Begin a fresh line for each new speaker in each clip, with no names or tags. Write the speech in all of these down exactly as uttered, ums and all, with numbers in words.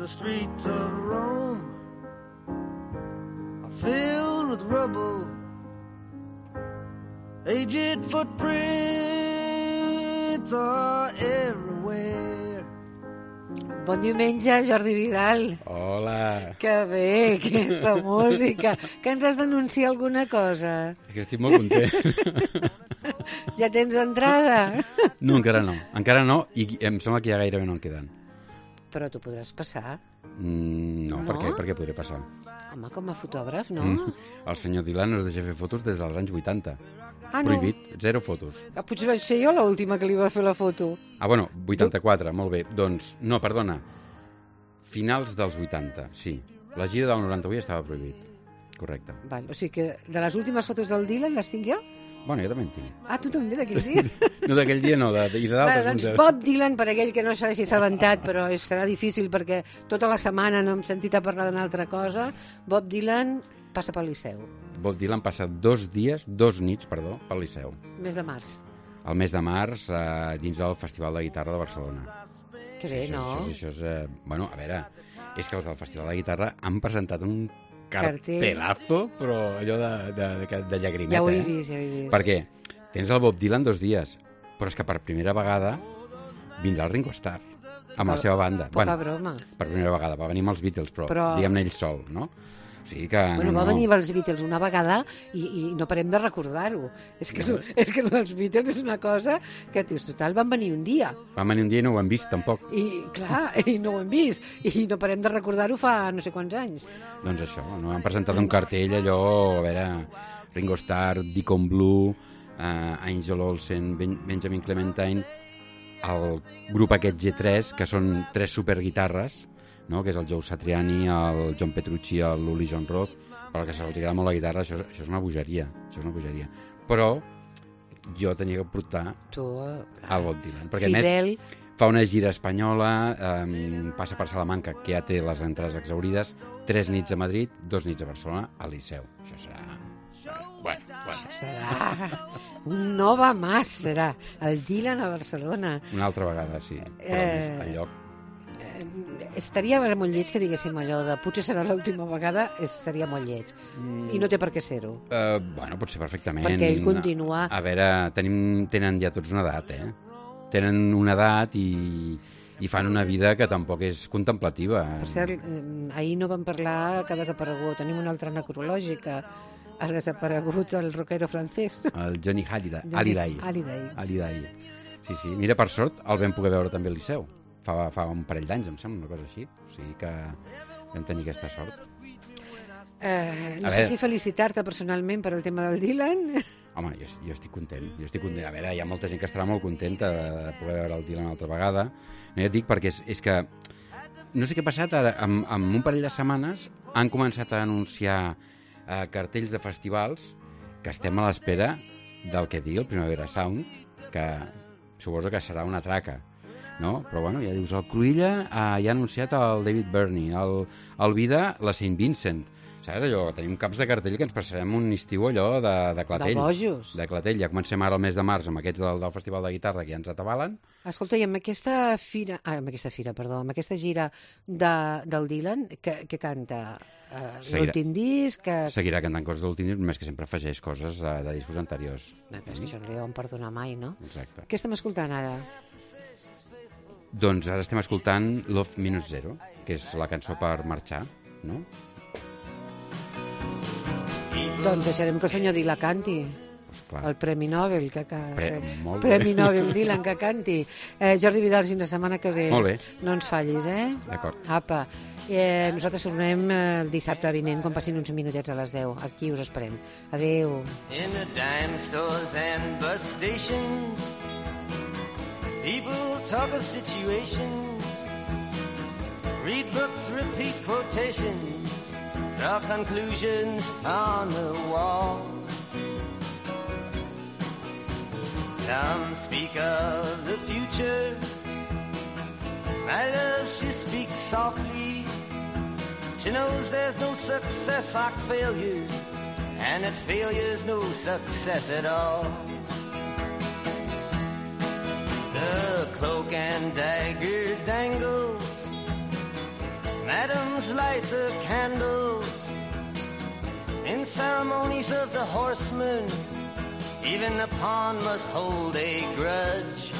streets of Rome are filled with rubble. Aged footprints are everywhere.
Bon diumenge, Jordi Vidal.
Hola.
Que bé, aquesta música. Que ens has d'anunciar alguna cosa?
És que estic molt content.
Ja tens entrada?
No, encara no. Encara no, i em sembla que ja gairebé no en queden.
Però tu podràs passar?
Mm, no,
No?
per què? Per què podré passar?
Home, com a fotògraf, no?
Mm. El senyor Dylan no es deixa fer fotos des dels anys vuitanta.
Ah, no?
Prohibit, zero fotos.
Ah, potser vaig ser jo l'última que li va fer la foto.
Ah, bueno, vuitanta-quatre, molt bé. Doncs, no, perdona, finals dels vuitanta, sí. La gira del noranta-vuit estava prohibit. Correcte.
Val, o sigui que de les últimes fotos del Dylan les tinc jo?
Bueno, jo també en tinc.
Ah, tu també d'aquell dia?
No d'aquell dia, no, de, i de
Bé,
d'altres.
doncs
uns-
Bob Dylan, per aquell que no s'hagi assabentat, però és- serà difícil perquè tota la setmana no hem sentit a parlar d'una altra cosa, Bob Dylan passa pel Liceu,
Bob Dylan passa dos dies, dos nits, perdó, pel Liceu.
mes de març.
El mes de març, eh, dins del Festival de Guitarra de Barcelona.
Que bé,
això,
no?
Això, això és, eh, bueno, a veure, és que els del Festival de Guitarra han presentat un
Cartell.
cartelazo, però allò de, de, de, de llagrimeta.
Ja ho he
eh?
vist, ja ho he vist.
Per què? Tens el Bob Dylan dos dies, però és que per primera vegada vindrà el Ringo Starr, amb la
Per-
seva banda.
Poca
Bueno,
broma.
per primera vegada, va venir amb els Beatles, però,
Però-
diguem-ne ell sol, no? O sigui que...
Bueno,
no,
va
no.
venir amb els Beatles una vegada i, i no parem de recordar-ho. És que, no, és que el dels Beatles és una cosa que, tios, total, van venir un dia.
Va venir un dia i no ho hem vist, tampoc.
I, clar, i no ho hem vist. I no parem de recordar-ho fa no sé quants anys.
Doncs això, no? Han presentat un cartell allò, a veure, Ringo Starr, Deacon Blue, uh, Angel Olsen, ben Benjamin Clementine, el grup aquest G tres, que són tres superguitarres, no? Que és el Joe Satriani, el John Petrucci, l'Uli John Roth, però que se'ls agrada molt la guitarra, això, això és una bogeria, això és una bogeria. Però jo tenia que portar
Tu, eh,
el Bob Dylan, perquè a
Fidel,
més fa una gira espanyola, eh, passa per Salamanca, que ja té les entrades exaurides, tres nits a Madrid, dos nits a Barcelona, al Liceu. Això serà... Bueno, bueno.
serà... No va más, serà. El Dylan a Barcelona.
Una altra vegada, sí. Però
Eh,
el lloc...
Eh, estaria molt lleig que diguéssim allò de potser serà l'última vegada, és, seria molt lleig. I no té per què ser-ho.
Eh, bueno, pot ser perfectament.
Perquè ell continua...
A veure, tenim, tenen ja tots una edat, eh? Tenen una edat i, i fan una vida que tampoc és contemplativa.
Per cert, eh, ahir no vam parlar que ha desaparegut. Tenim una altra necrològica. Ha desaparegut el rockero francès.
El Johnny Hallyday.
Johnny
Hallyday.
Hallyday.
Hallyday. Sí, sí. Mira, per sort, el vam poder veure també al Liceu. Fa, fa un parell d'anys, em sembla, una cosa així. O sigui que vam tenir aquesta sort.
Eh, no
A
sé
veure.
si felicitar-te personalment per el tema del Dylan.
Home, jo, jo estic content, jo estic content. A veure, hi ha molta gent que estarà molt contenta de, de poder veure el Dylan una altra vegada. No, ja et dic perquè és, és que no sé què ha passat, ara, en, en un parell de setmanes han començat a anunciar eh, cartells de festivals que estem a l'espera del que digui el Primavera Sound, que suposo que serà una traca, no? Però bueno, ja dius, el Cruïlla eh, ja ha anunciat el David Byrne, el, el Vida, la Saint Vincent. Saps allò? Tenim caps de cartell que ens passarem un estiu allò de, de clatell.
De bojos.
De clatell. Ja comencem ara el mes de març amb aquests del, del Festival de Guitarra que ja ens atabalen.
Escolta, i amb aquesta fira, ah, amb aquesta fira, perdó, amb aquesta gira de, del Dylan, que, que canta uh,
Seguirà.
l'últim disc, que...
Seguirà cantant coses de l'últim disc, només que sempre afegeix coses uh, de discos anteriors.
No, però és que això no li deuen perdonar mai, no?
Exacte.
Què estem escoltant ara?
Doncs ara estem escoltant Love Minus Zero, que és la cançó per marxar, no?
Doncs deixarem que el senyor Dylan canti.
Pues clar.
El Premi Nobel, que, que
Pre- molt bé.
Premi Nobel Dylan, que canti. Eh, Jordi Vidal, fins la setmana que ve.
Molt bé.
No ens fallis, eh?
D'acord.
Apa. Eh, nosaltres tornem eh, el dissabte vinent, quan passin uns minutets a les deu. Aquí us esperem. Adéu.
In the dime stores and bus stations, people talk of situations, read books, repeat quotations, draw conclusions on the wall. Some speak of the future, my love, she speaks softly. She knows there's no success like failure, and that failure's no success at all. The cloak and dagger dangles, nuns light the candles in ceremonies of the horsemen. Even the pawn must hold a grudge.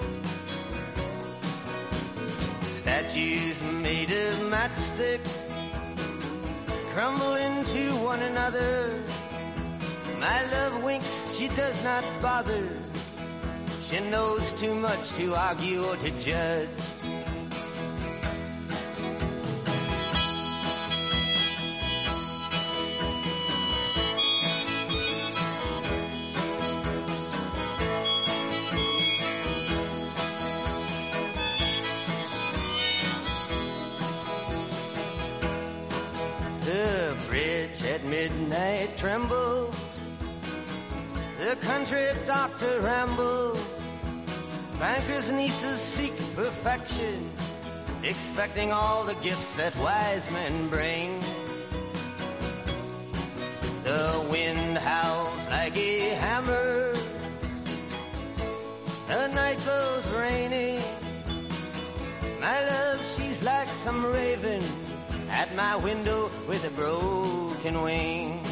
Statues made of matchsticks crumble into one another. My love winks, she does not bother. She knows too much to argue or to judge. The bridge at midnight trembles. The country doctor rambles. Bankers' nieces seek perfection, expecting all the gifts that wise men bring. The wind howls like a hammer. The night goes rainy. My love, she's like some raven at my window with a broken wing.